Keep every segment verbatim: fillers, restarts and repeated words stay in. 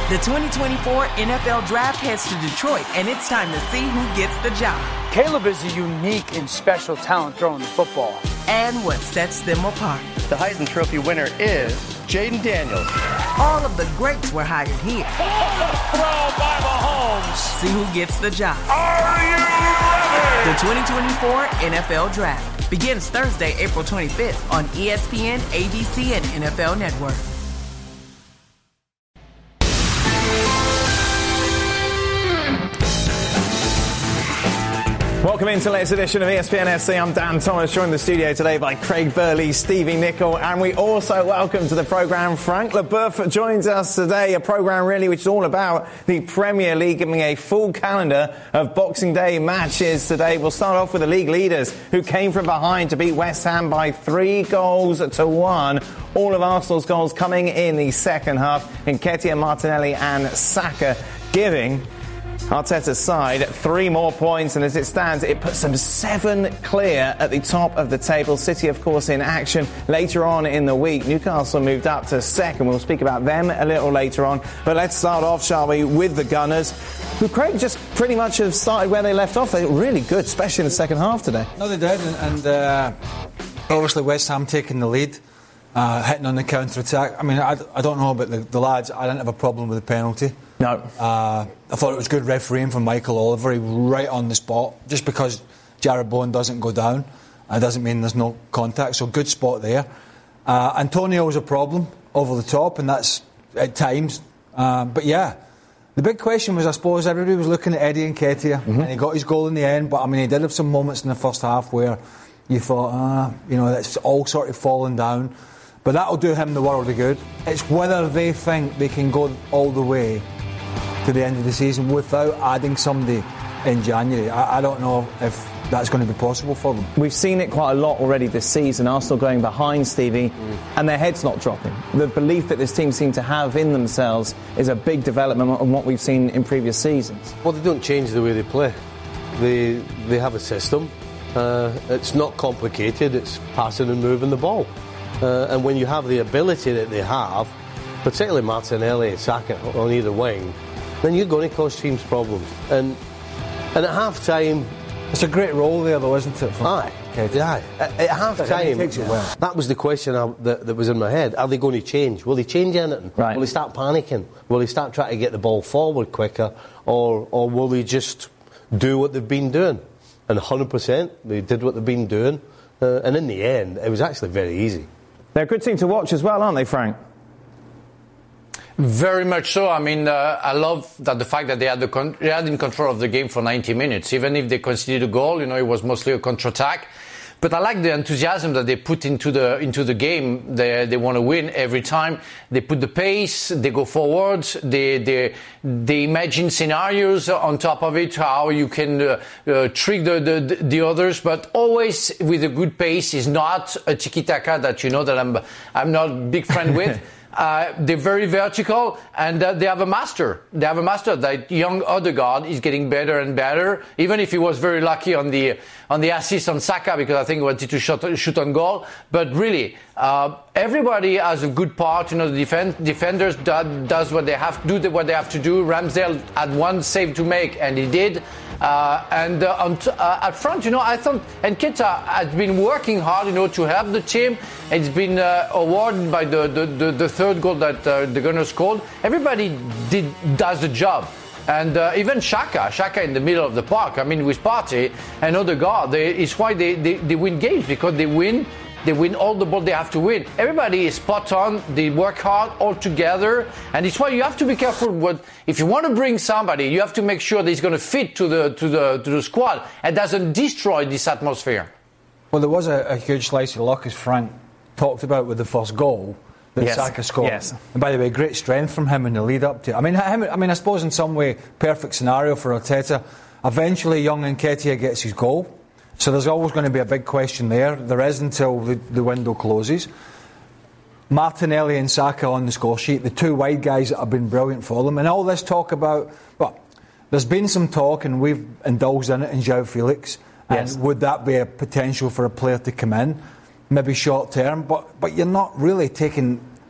The twenty twenty-four N F L Draft heads to Detroit, and it's time to see who gets the job. Caleb is a unique and special talent throwing the football. And what sets them apart. The Heisman Trophy winner is Jaden Daniels. All of the greats were hired here. Throw by Mahomes. See who gets the job. Are you ready? The twenty twenty-four N F L Draft begins Thursday, April twenty-fifth on E S P N, A B C, and N F L Network. Welcome into the latest edition of E S P N F C. I'm Dan Thomas, joined in the studio today by Craig Burley, Stevie Nicol, and we also welcome to the programme Frank Leboeuf joins us today, a programme really which is all about the Premier League, giving a full calendar of Boxing Day matches today. We'll start off with the league leaders who came from behind to beat West Ham by three goals to one. All of Arsenal's goals coming in the second half, Nketiah, Martinelli and Saka giving Arteta's side three more points, and as it stands, it puts them seven clear at the top of the table. City, of course, in action later on in the week. Newcastle moved up to second. We'll speak about them a little later on. But let's start off, shall we, with the Gunners, who, Craig, just pretty much have started where they left off. They were really good, especially in the second half today. No, they did, and, and uh, obviously West Ham taking the lead, uh, hitting on the counter-attack. I mean, I, I don't know about the, the lads. I didn't have a problem with the penalty. No. Uh, I thought it was good refereeing from Michael Oliver. He was right on the spot. Just because Jared Bowen doesn't go down, it doesn't mean there's no contact. So good spot there. Uh, Antonio was a problem over the top, and that's at times. Uh, but yeah, the big question was, I suppose, everybody was looking at Eddie Nketiah, mm-hmm. and he got his goal in the end. But I mean, he did have some moments in the first half where you thought, ah, you know, that's all sort of falling down. But that'll do him the world of good. It's whether they think they can go all the way to the end of the season without adding somebody in January. I, I don't know if that's going to be possible for them. We've seen it quite a lot already this season. Arsenal going behind, Stevie, mm. and their head's not dropping. The belief that this team seem to have in themselves is a big development on what we've seen in previous seasons. Well, they don't change the way they play. They they have a system. Uh, it's not complicated. It's passing and moving the ball. Uh, and when you have the ability that they have, particularly Martinelli and Saka on either wing, then you're going to cause teams problems. And and at half time, it's a great role there, though, isn't it? Aye, okay. aye. At, at half time, well. that was the question I, that, that was in my head. Are they going to change? Will they change anything? Right. Will they start panicking? Will they start trying to get the ball forward quicker? Or or will they just do what they've been doing? And one hundred percent, they did what they've been doing. Uh, and in the end, it was actually very easy. They're a good team to watch as well, aren't they, Frank? Very much so. I mean, uh, I love that the fact that they had the con- they had in control of the game for ninety minutes. Even if they conceded a goal, you know, it was mostly a counter-attack. But I like the enthusiasm that they put into the into the game. They they want to win every time. They put the pace. They go forward. They they they imagine scenarios on top of it, how you can uh, uh, trick the, the the others, but always with a good pace. Is not a tiki-taka that you know that I'm I'm not a big friend with. Uh, they're very vertical, and uh, they have a master. They have a master. That young Odegaard is getting better and better. Even if he was very lucky on the on the assist on Saka, because I think he wanted to shoot, shoot on goal. But really, uh, everybody has a good part. You know, the defend, defenders do, does what they have to do, what they have to do. Ramsdale had one save to make, and he did. Uh, and uh, on t- uh, at front, you know, I thought Nketiah has been working hard, you know, to help the team. It's been uh, awarded by the, the, the, the third goal that uh, the Gunners scored. Everybody did does the job. And uh, even Xhaka, Xhaka in the middle of the park, I mean, with Partey and Odegaard, they, it's why they, they, they win games, because they win. They win all the ball they have to win. Everybody is spot on. They work hard all together. And it's why you have to be careful. What, if you want to bring somebody, you have to make sure that he's going to fit to the, to the, to the squad and doesn't destroy this atmosphere. Well, there was a, a huge slice of luck, as Frank talked about, with the first goal that yes. Saka scored. Yes. And by the way, great strength from him in the lead up to it. I mean, him, I mean, I suppose in some way, perfect scenario for Arteta. Eventually, young Nketiah gets his goal. So there's always going to be a big question there. There is until the, the window closes. Martinelli and Saka on the score sheet, the two wide guys that have been brilliant for them. And all this talk about, well, there's been some talk, and we've indulged in it, in João Felix. Yes. And would that be a potential for a player to come in? Maybe short term, but, but you're not really taking,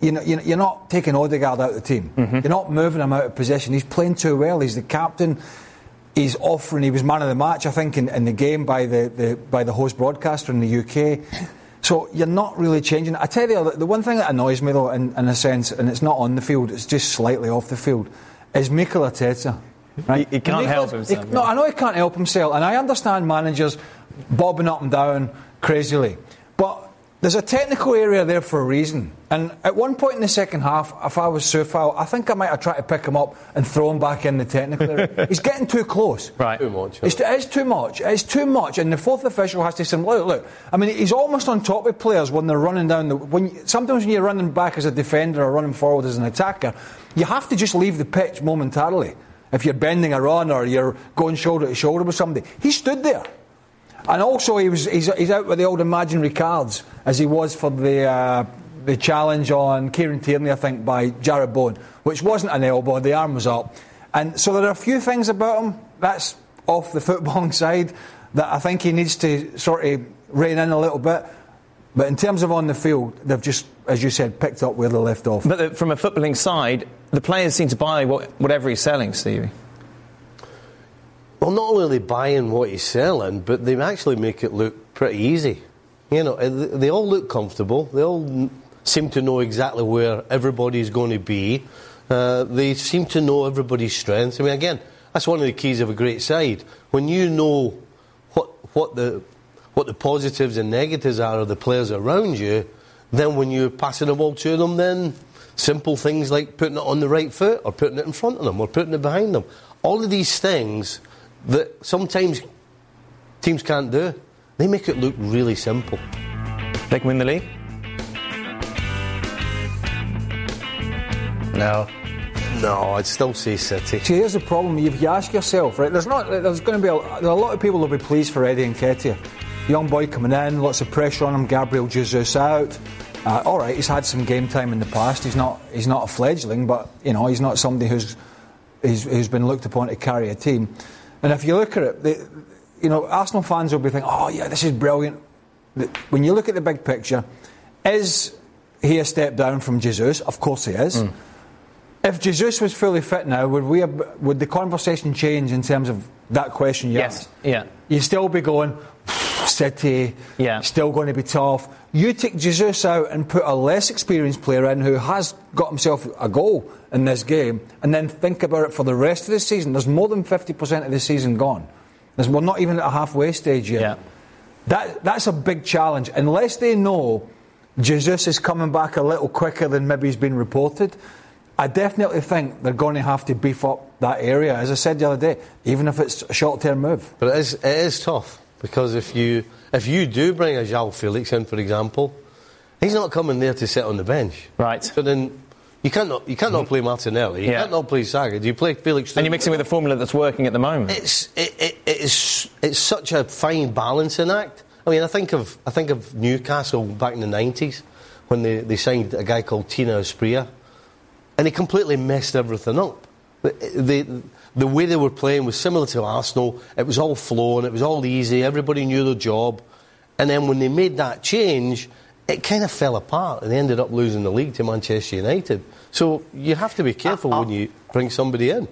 you know, you're not taking Odegaard out of the team. Mm-hmm. You're not moving him out of possession. He's playing too well. He's the captain. He's offering. He was man of the match, I think, in, in the game by the, the by the host broadcaster in the U K. So you're not really changing. I tell you, the one thing that annoys me, though, in, in a sense, and it's not on the field, it's just slightly off the field, is Mikel Arteta. Right? He, he can't help himself. He, no, I know he can't help himself, and I understand managers bobbing up and down crazily, but there's a technical area there for a reason. And at one point in the second half, if I was Soufal, I think I might have tried to pick him up and throw him back in the technical area. He's getting too close. Right. Too much. It's, it's too much. It's too much. And the fourth official has to say, look, look. I mean, he's almost on top of players when they're running down the... When sometimes when you're running back as a defender or running forward as an attacker, you have to just leave the pitch momentarily. If you're bending a run or you're going shoulder to shoulder with somebody. He stood there. And also he was he's, he's out with the old imaginary cards, as he was for the uh, the challenge on Kieran Tierney, I think, by Jared Bowen, which wasn't an elbow, the arm was up. And so there are a few things about him that's off the footballing side that I think he needs to sort of rein in a little bit. But in terms of on the field, they've just, as you said, picked up where they left off. But the, from a footballing side, the players seem to buy what, whatever he's selling, Stevie. Well, not only are they buying what he's selling, but they actually make it look pretty easy. You know, they all look comfortable. They all seem to know exactly where everybody's going to be. Uh, they seem to know everybody's strengths. I mean, again, that's one of the keys of a great side. When you know what what the what the positives and negatives are of the players around you, then when you're passing the ball to them, then simple things like putting it on the right foot or putting it in front of them or putting it behind them. All of these things that sometimes teams can't do, they make it look really simple. They can win the league? No. No, I'd still say City. See, here's the problem. You, you ask yourself, right? There's not. There's going to be a, there are a lot of people who'll be pleased for Eddie Nketiah. Young boy coming in, lots of pressure on him. Gabriel Jesus out. Uh, all right, he's had some game time in the past. He's not. He's not a fledgling, but you know, he's not somebody who's who's, who's been looked upon to carry a team. And if you look at it, they, you know, Arsenal fans will be thinking, "Oh yeah, this is brilliant." When you look at the big picture, is he a step down from Jesus? Of course he is. Mm. If Jesus was fully fit now, would we have, would the conversation change in terms of that question? Yes. Yeah. You'd still be going, City, yeah. Still going to be tough. You take Jesus out and put a less experienced player in who has got himself a goal in this game, and then think about it for the rest of the season. There's more than fifty percent of the season gone. There's, we're not even at a halfway stage yet. Yeah. That That's a big challenge. Unless they know Jesus is coming back a little quicker than maybe he's been reported, I definitely think they're going to have to beef up that area, as I said the other day, even if it's a short-term move. But it is, it is tough, because if you if you do bring a João Felix in, for example, he's not coming there to sit on the bench. Right. So then you can't not, you can't not play Martinelli, you yeah. can't not play Saga, do you play Felix? And you're mixing with a formula that's working at the moment. It's it, it, it is it's such a fine balancing act. I mean, I think of I think of Newcastle back in the nineties when they, they signed a guy called Tina Asprilla. And he completely messed everything up. The, the, the way they were playing was similar to Arsenal. It was all flowing, it was all easy, everybody knew their job. And then when they made that change, it kind of fell apart and they ended up losing the league to Manchester United. So you have to be careful uh, uh, when you bring somebody in.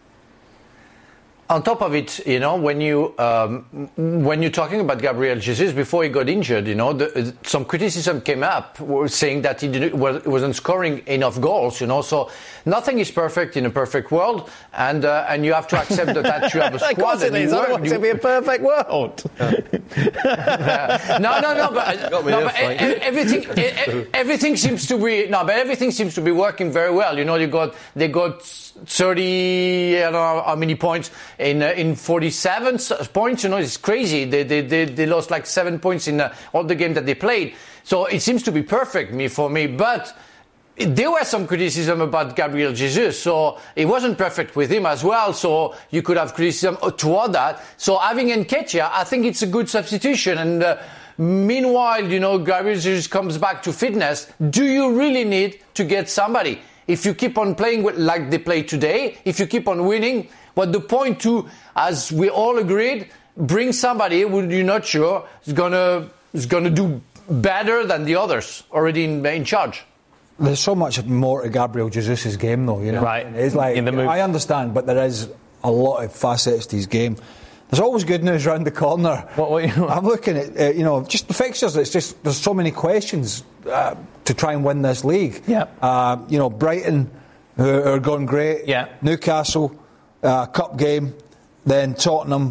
On top of it, you know, when you um, when you're talking about Gabriel Jesus before he got injured, you know, the, some criticism came up saying that he didn't, wasn't scoring enough goals, you know. So nothing is perfect in a perfect world, and uh, and you have to accept that, that you have a squad. Of course it is. I want it to be a perfect world. uh, no, no, no, but, no, but everything everything seems to be no, but everything seems to be working very well. You know, you got they got thirty, I don't know how many points. In uh, in forty-seven points, you know, it's crazy. They they they, they lost like seven points in uh, all the games that they played. So it seems to be perfect me for me. But there were some criticism about Gabriel Jesus, so it wasn't perfect with him as well. So you could have criticism toward that. So having Nketiah, I think it's a good substitution. And uh, meanwhile, you know, Gabriel Jesus comes back to fitness. Do you really need to get somebody? If you keep on playing with, like they play today, if you keep on winning. But the point to, as we all agreed, bring somebody who you're not sure is gonna is gonna do better than the others already in, in charge. there's so much more to Gabriel Jesus' game, though. You know, right? It's like in the move. I understand, but there is a lot of facets to his game. There's always good news round the corner. What, what, what? I'm looking at uh, you know just the fixtures. It's just there's so many questions uh, to try and win this league. Yeah. Uh, you know, Brighton who are going great. Yeah. Newcastle, uh, cup game, then Tottenham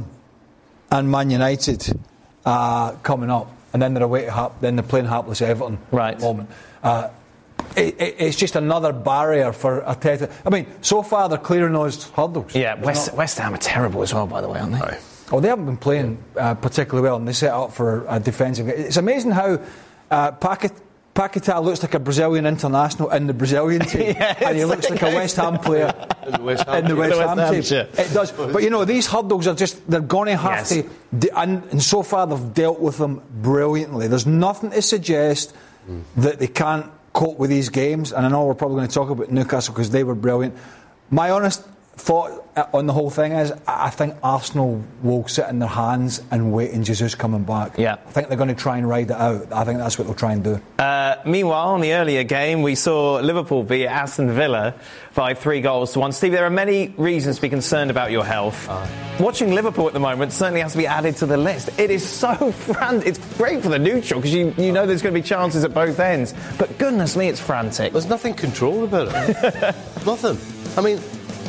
and Man United uh, coming up, and then they're away to Hap, then they're playing hapless Everton. Right. At the moment. Uh, it, it, it's just another barrier for Arteta. I mean, so far they're clearing those hurdles. Yeah, There's West, not- West Ham are terrible as well, by the way, aren't they? Aye. Oh, they haven't been playing uh, particularly well, and they set up for a defensive. It's amazing how uh, Paquet- Paquetá looks like a Brazilian international in the Brazilian team, Yeah, and he it's looks like- like a West Ham player In the West Ham in the team. West, The West Ham, Ham team. shit. It does, but you know these hurdles are just—they're going to have Yes. to, de- and, and so far they've dealt with them brilliantly. There's nothing to suggest mm. that they can't cope with these games. And I know we're probably going to talk about Newcastle because they were brilliant. My honest thought on the whole thing is I think Arsenal will sit in their hands and wait in Jesus coming back. Yeah. I think they're going to try and ride it out. I think that's what they'll try and do. Uh, meanwhile, in the earlier game, we saw Liverpool beat Aston Villa by three goals to one. Steve, there are many reasons to be concerned about your health. Uh, Watching Liverpool at the moment certainly has to be added to the list. It is so frantic. It's great for the neutral because you, you know there's going to be chances at both ends. But goodness me, it's frantic. There's nothing controlled about it. Nothing. I mean,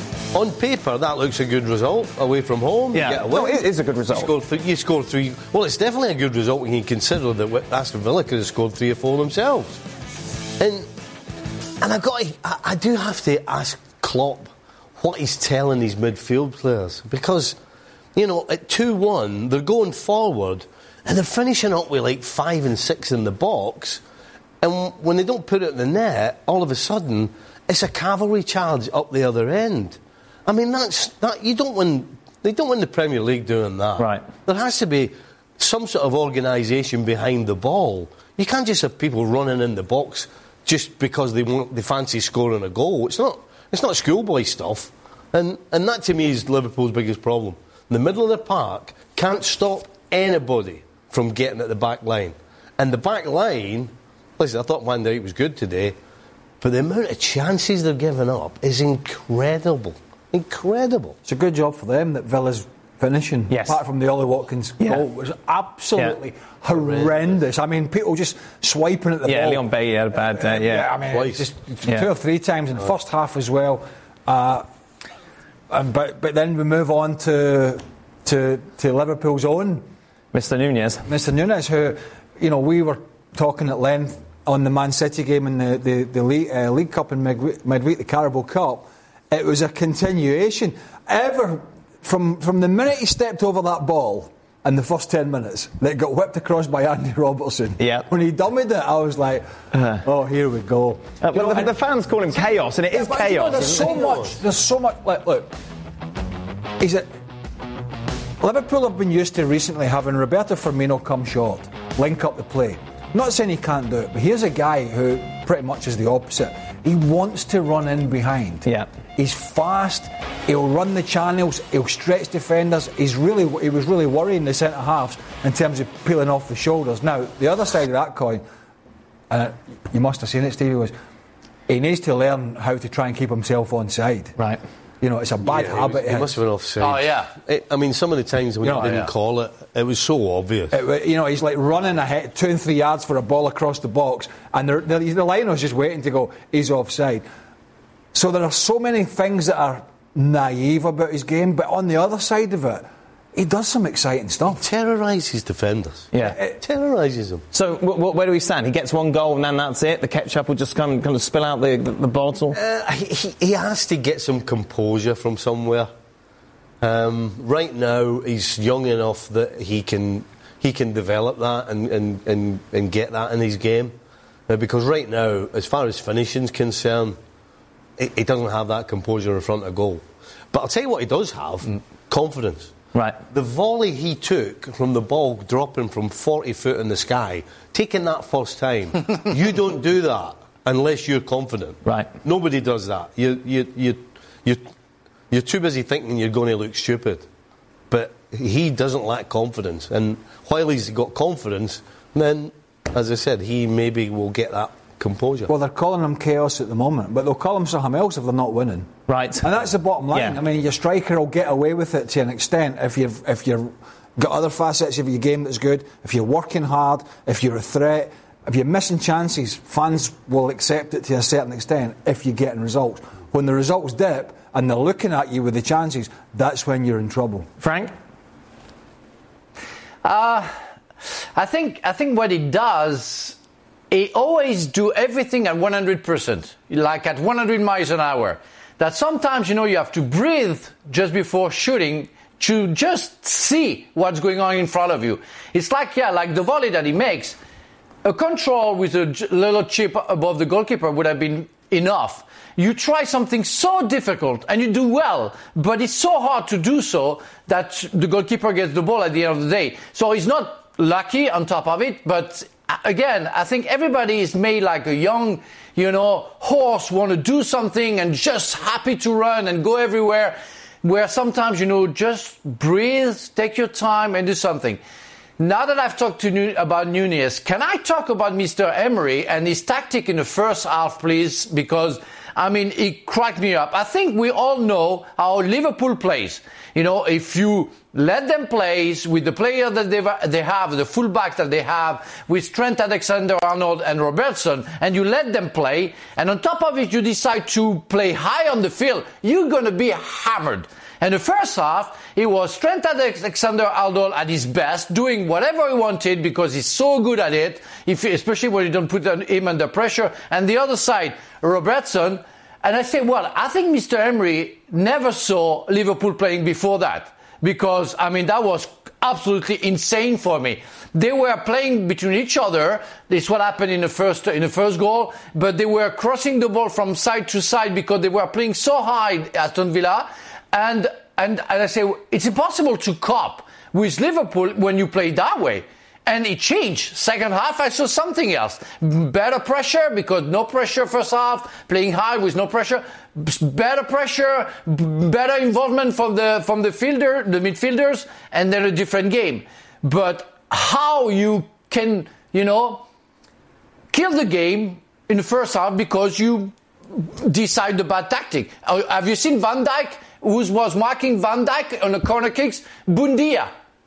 on paper, that looks a good result away from home. Yeah, you get a no, win. it is a good result. You score, th- you score three. Well, it's definitely a good result when you consider that Aston Villa could have scored three or four themselves. And and I got, I, I do have to ask Klopp what he's telling these midfield players, because you know at two one they're going forward and they're finishing up with like five and six in the box, and when they don't put it in the net, all of a sudden it's a cavalry charge up the other end. I mean, that's that you don't win. They don't win the Premier League doing that. Right. There has to be some sort of organisation behind the ball. You can't just have people running in the box just because they want they fancy scoring a goal. It's not. It's not schoolboy stuff. And and that to me is Liverpool's biggest problem. In the middle of the park can't stop anybody from getting at the back line. And the back line, listen, I thought Van Dijk was good today, but the amount of chances they're giving up is incredible. Incredible. It's a good job for them that Villa's finishing. Yes. Apart from the Ollie Watkins Yeah. goal, was absolutely Yeah. horrendous. I mean, people just swiping at the Yeah, ball. Leon Bailey had a bad day. Yeah, I mean, Twice. just Yeah. two or three times in the first half as well. Uh, and, but but then we move on to to to Liverpool's own Mister Nunez. Mister Nunez, who, you know, we were talking at length on the Man City game in the the, the League, uh, League Cup and midweek, midweek, the Carabao Cup. It was a continuation. Ever from from the minute he stepped over that ball in the first ten minutes, that got whipped across by Andy Robertson. Yeah. When he dummied it, I was like, Uh-huh. oh, here we go. Uh, You well, know, the, and- the fans call him chaos, and it Yeah, is but, you know, chaos. there's isn't so it? much. There's so much. Like, look, he's a, Liverpool have been used to recently having Roberto Firmino come short, link up the play. Not saying he can't do it, but here's a guy who pretty much is the opposite. He wants to run in behind. Yeah. He's fast. He'll run the channels. He'll stretch defenders. He's really. He was really worrying the centre halves in terms of peeling off the shoulders. Now the other side of that coin, and you must have seen it, Stevie, was he needs to learn how to try and keep himself on side. Right. You know, it's a bad Yeah, he habit. was- He It- must have been offside. Oh, yeah. It, I mean, some of the times when You he know, didn't yeah. call it, it was so obvious. It, you know, he's like running ahead, two and three yards for a ball across the box, and the, the, the line was just waiting to go, he's offside. So there are so many things that are naive about his game, but on the other side of it, he does some exciting stuff. Terrorises defenders. Yeah. It terrorises them. So w- w- where do we stand? He gets one goal and then that's it? The ketchup will just come, kind of spill out the, the, the bottle? Uh, he, he has to get some composure from somewhere. Um, right now, he's young enough that he can he can develop that and, and, and, and get that in his game. Uh, because right now, as far as finishing's concerned, he, he doesn't have that composure in front of goal. But I'll tell you what he does have, mm. confidence. Right. The volley he took from the ball dropping from forty foot in the sky, taking that first time, you don't do that unless you're confident. Right. Nobody does that. You, you, you, you, you're too busy thinking you're going to look stupid. But he doesn't lack confidence. And while he's got confidence, then, as I said, he maybe will get that composure. Well, they're calling them chaos at the moment, but they'll call them something else if they're not winning. Right. And that's the bottom line. Yeah. I mean, your striker will get away with it to an extent if you've if you've got other facets of your game that's good, if you're working hard, if you're a threat, if you're missing chances, fans will accept it to a certain extent if you're getting results. When the results dip and they're looking at you with the chances, that's when you're in trouble. Frank? Uh, I think I think what it does, it always do everything at one hundred percent, like at one hundred miles an hour. That sometimes, you know, you have to breathe just before shooting to just see what's going on in front of you. It's like, yeah, like the volley that he makes. A control with a little chip above the goalkeeper would have been enough. You try something so difficult and you do well, but it's so hard to do so that the goalkeeper gets the ball at the end of the day. So he's not lucky on top of it, but again, I think everybody is made like a young, you know, horse, want to do something and just happy to run and go everywhere, where sometimes, you know, just breathe, take your time and do something. Now that I've talked to Nu- about Nunez, can I talk about Mister Emery and his tactic in the first half, please? Because, I mean, it cracked me up. I think we all know how Liverpool plays. You know, if you let them play with the player that they have, the fullbacks that they have, with Trent Alexander-Arnold and Robertson, and you let them play, and on top of it you decide to play high on the field, you're going to be hammered. And the first half, it was Trent Alexander-Arnold at his best, doing whatever he wanted because he's so good at it, if, especially when you don't put him under pressure. And the other side, Robertson. And I say, well, I think Mister Emery never saw Liverpool playing before that. Because, I mean, that was absolutely insane for me. They were playing between each other. This is what happened in the first in the first goal. But they were crossing the ball from side to side because they were playing so high at Aston Villa. And, and, and I say, it's impossible to cope with Liverpool when you play that way. And it changed. Second half, I saw something else. Better pressure, because no pressure first half, playing high with no pressure. Better pressure, better involvement from the, from the fielder, the midfielders, and then a different game. But how you can, you know, kill the game in the first half because you decide the bad tactic. Have you seen Van Dijk? Who was marking Van Dijk on the corner kicks? Bundia.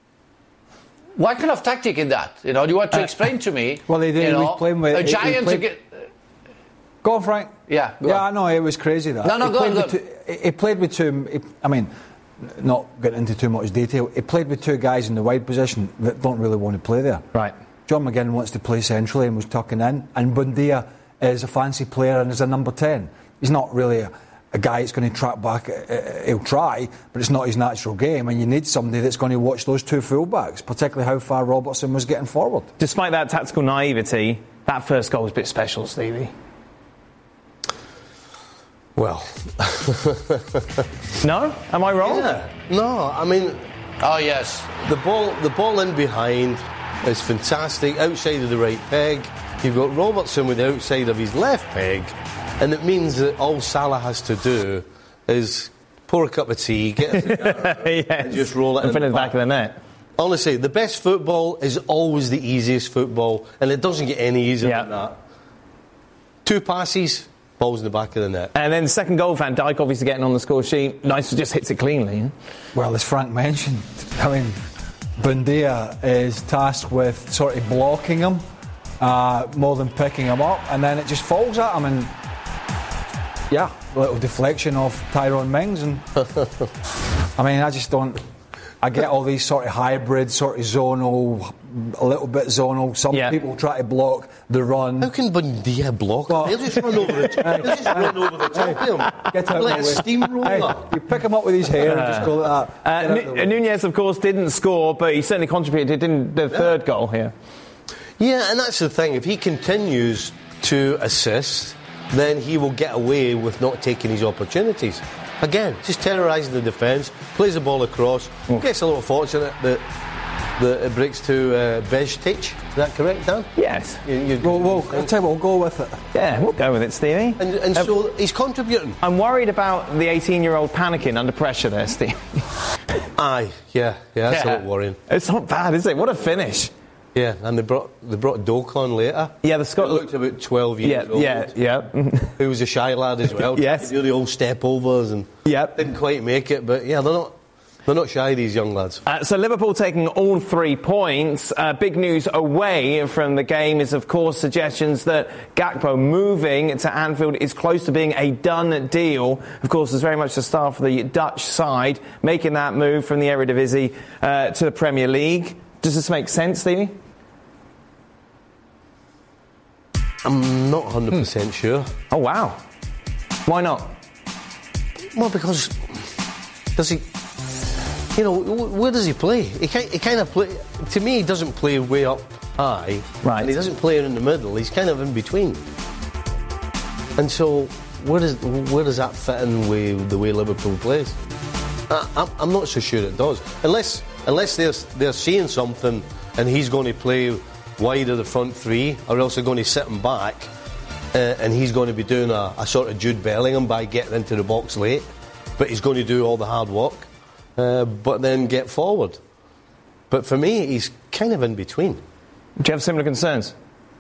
What kind of tactic is that? You know, do you want to explain to me? Well, they did. You know, He was playing with a giant played, to get. Go on, Frank. Yeah. Go yeah, on. I know it was crazy that. No, no, he go played on. With Go two, he played with two. He, I mean, not getting into too much detail. He played with two guys in the wide position that don't really want to play there. Right. John McGinn wants to play centrally and was tucking in, and Bundia is a fancy player and is a number ten. He's not really a. A guy that's going to track back, uh, he'll try, but it's not his natural game, and you need somebody that's going to watch those two fullbacks, particularly how far Robertson was getting forward. Despite that tactical naivety, that first goal was a bit special, Stevie. Well. No? Am I wrong? Yeah. No, I mean... Oh, yes. The ball, the ball in behind is fantastic, outside of the right peg. You've got Robertson with the outside of his left peg. And it means that all Salah has to do is pour a cup of tea, get a cigar, yes. and just roll it and in put it the in the back of the net. Honestly, the best football is always the easiest football, and it doesn't get any easier yeah. than that. Two passes, ball's in the back of the net. And then the second goal, Van Dijk obviously getting on the score sheet. Nice, just hits it cleanly. Well, as Frank mentioned, I mean, Bundia is tasked with sort of blocking him uh, more than picking him up, and then it just falls at him and. Yeah, a little deflection off Tyrone Mings, and I mean, I just don't. I get all these sort of hybrid, sort of zonal, a little bit zonal. Some yeah. people try to block the run. How can Bundia block? Well, They'll just run over the top. They'll just run over the top of him. Get out Let of a the steamroller. Hey, you pick him up with his hair and just go like that. Uh, N- Nunez, of course, didn't score, but he certainly contributed in the yeah. third goal here. Yeah, and that's the thing. If he continues to assist, then he will get away with not taking his opportunities. Again, just terrorising the defence, plays the ball across, Oof. gets a little fortunate that, that it breaks to uh, Bejic. Is that correct, Dan? Yes. You, you, well, well, I'll tell you what, we'll go with it. Yeah, we'll go with it, Stevie. And, and uh, so he's contributing. I'm worried about the eighteen-year-old panicking under pressure there, Steve. Aye, yeah, yeah, that's yeah. a lot worrying. It's not bad, is it? What a finish. Yeah, and they brought they brought Doak on later. Yeah, the Scot He looked about twelve years yeah, old. Yeah, yeah. He was a shy lad as well. Yes. He do the old step overs and Yep. didn't quite make it, but yeah, they're not they're not shy, these young lads. Uh, so Liverpool taking all three points. Uh, big news away from the game is, of course, suggestions that Gakpo moving to Anfield is close to being a done deal. Of course, there's very much the start for the Dutch side making that move from the Eredivisie uh, to the Premier League. Does this make sense, Stevie? I'm not one hundred percent hmm. sure. Oh, wow. Why not? Well, because does he... You know, where does he play? He, he kind of play... To me, he doesn't play way up high. Right. And he doesn't play in the middle. He's kind of in between. And so, where does, where does that fit in with the way Liverpool plays? I, I'm, I'm not so sure it does. Unless, unless they're, they're seeing something and he's going to play wide of the front three, or else they're going to sit him back, uh, and he's going to be doing a, a sort of Jude Bellingham by getting into the box late, but he's going to do all the hard work, uh, but then get forward. But for me, he's kind of in between. Do you have similar concerns?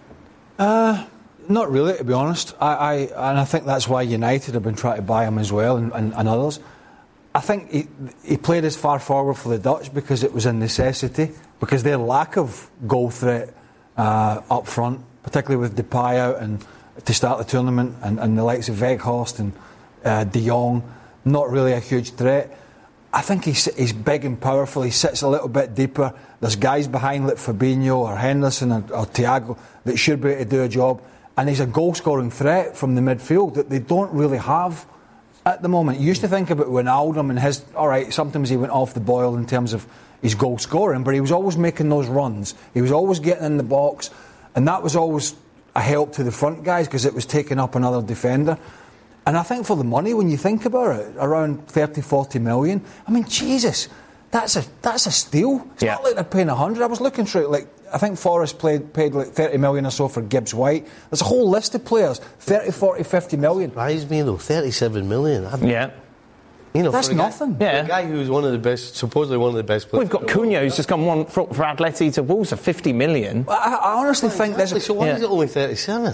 Uh, not really, to be honest. I, I and I think that's why United have been trying to buy him as well, and, and, and others. I think he, he played as far forward for the Dutch because it was a necessity, because their lack of goal threat uh, up front, particularly with Depay out and to start the tournament, and, and the likes of Weghorst and uh, De Jong, not really a huge threat. I think he's, he's big and powerful. He sits a little bit deeper. There's guys behind like Fabinho or Henderson or, or Thiago that should be able to do a job. And he's a goal-scoring threat from the midfield that they don't really have at the moment. You used to think about Wijnaldum and his... All right, sometimes he went off the boil in terms of his goal-scoring, but he was always making those runs. He was always getting in the box, and that was always a help to the front guys because it was taking up another defender. And I think for the money, when you think about it, around thirty, forty million, I mean, Jesus, that's a that's a steal. It's yeah. not like they're paying one hundred. I was looking through it, like, I think Forest played, paid like thirty million or so for Gibbs White. There's a whole list of players, thirty, forty, fifty million. Surprised me though, thirty-seven million. I Yeah. You know, that's for a nothing. Guy, yeah. For a guy who's one of the best, supposedly one of the best players. We've got Cunha, who's just gone one for, for Atleti to Wolves for fifty million. I, I honestly well, think exactly. there's... A, so why yeah. is it only thirty-seven?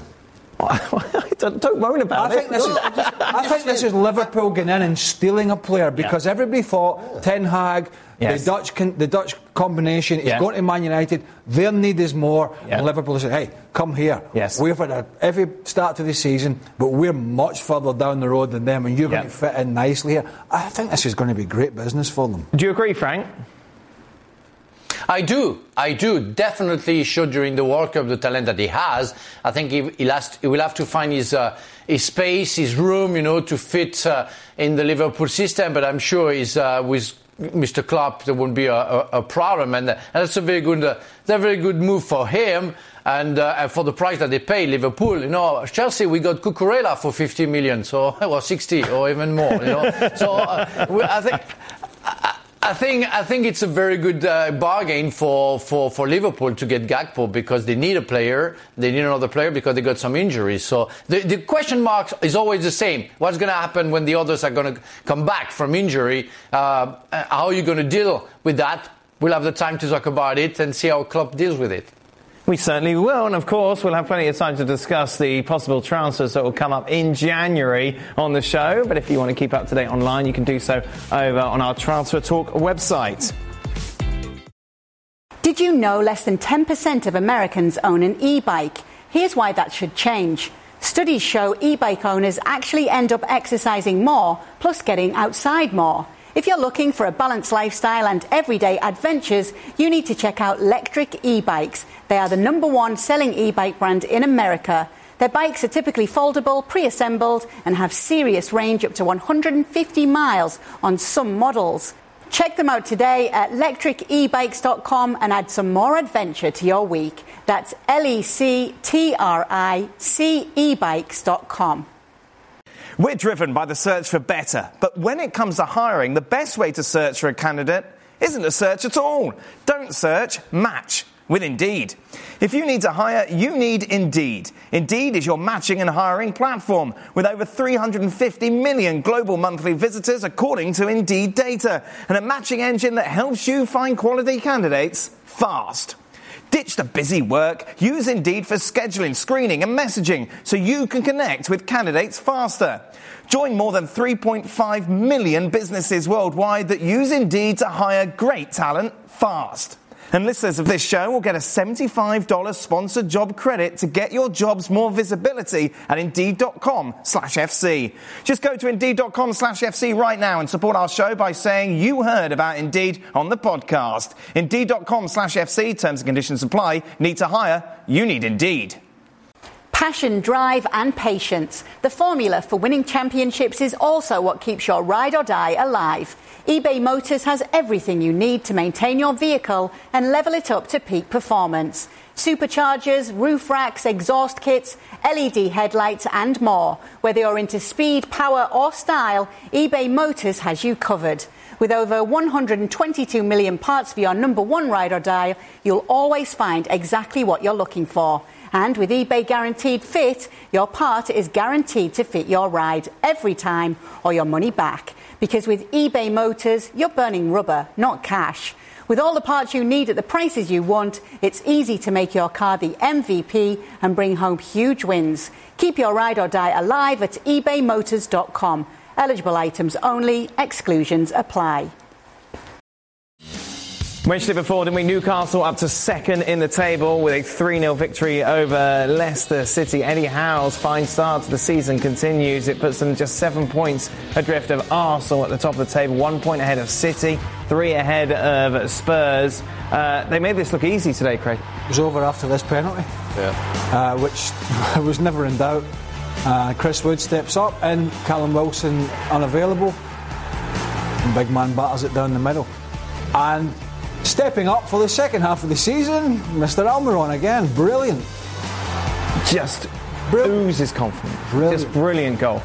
don't, don't moan about I it. think this is, I think this is Liverpool getting in and stealing a player because yeah. everybody thought Ten Hag, yes. the Dutch con, the Dutch combination is yeah. going to Man United. Their need is more. Yeah. And Liverpool said, "Hey, come here. Yes. We've had a every start to the season, but we're much further down the road than them, and you're yeah. going to fit in nicely here." I think this is going to be great business for them. Do you agree, Frank? I do, I do. Definitely showed during the World Cup the talent that he has. I think he, he, has, he will have to find his uh, his space, his room, you know, to fit uh, in the Liverpool system. But I'm sure he's, uh, with Mister Klopp there won't be a, a, a problem, and, uh, and that's a very good, uh, that's a very good move for him. And, uh, and for the price that they pay, Liverpool, you know, Chelsea, we got Cucurella for fifty million, so or sixty or even more, you know. So uh, we, I think. I, I think I think it's a very good uh, bargain for, for, for Liverpool to get Gakpo because they need a player, they need another player because they got some injuries. So the, the question mark is always the same. What's going to happen when the others are going to come back from injury? Uh, how are you going to deal with that? We'll have the time to talk about it and see how Klopp deals with it. We certainly will, and of course we'll have plenty of time to discuss the possible transfers that will come up in January on the show. But if you want to keep up to date online, you can do so over on our Transfer Talk website. Did you know less than ten percent of Americans own an e-bike? Here's why that should change. Studies show e-bike owners actually end up exercising more, plus getting outside more. If you're looking for a balanced lifestyle and everyday adventures, you need to check out Lectric e-bikes. They are the number one selling e-bike brand in America. Their bikes are typically foldable, pre-assembled, and have serious range up to one hundred fifty miles on some models. Check them out today at lectric e bikes dot com and add some more adventure to your week. That's L E C T R I C e bikes dot com. We're driven by the search for better, but when it comes to hiring, the best way to search for a candidate isn't to search at all. Don't search, match with Indeed. If you need to hire, you need Indeed. Indeed is your matching and hiring platform with over three hundred fifty million global monthly visitors according to Indeed data, and a matching engine that helps you find quality candidates fast. Ditch the busy work. Use Indeed for scheduling, screening and messaging so you can connect with candidates faster. Join more than three point five million businesses worldwide that use Indeed to hire great talent fast. And listeners of this show will get a seventy-five dollars sponsored job credit to get your jobs more visibility at Indeed.com slash FC. Just go to Indeed.com slash FC right now and support our show by saying you heard about Indeed on the podcast. Indeed.com slash FC. Terms and conditions apply. Need to hire? You need Indeed. Passion, drive and patience. The formula for winning championships is also what keeps your ride or die alive. eBay Motors has everything you need to maintain your vehicle and level it up to peak performance. Superchargers, roof racks, exhaust kits, L E D headlights and more. Whether you're into speed, power or style, eBay Motors has you covered. With over one hundred twenty-two million parts for your number one ride or die, you'll always find exactly what you're looking for. And with eBay Guaranteed Fit, your part is guaranteed to fit your ride every time or your money back. Because with eBay Motors, you're burning rubber, not cash. With all the parts you need at the prices you want, it's easy to make your car the M V P and bring home huge wins. Keep your ride or die alive at ebay motors dot com. Eligible items only. Exclusions apply. Mentioned it before, didn't we? Newcastle up to second in the table with a three nil victory over Leicester City. Eddie Howe's fine start to the season continues. It puts them just seven points adrift of Arsenal at the top of the table, one point ahead of City, three ahead of Spurs. Uh, they made this look easy today, Craig. It was over after this penalty, yeah. uh, which was never in doubt. Uh, Chris Wood steps up and Callum Wilson unavailable. And big man batters it down the middle. And stepping up for the second half of the season, Mister Almiron again. Brilliant. Just Brilliant. oozes confidence. Brilliant. Just brilliant goal.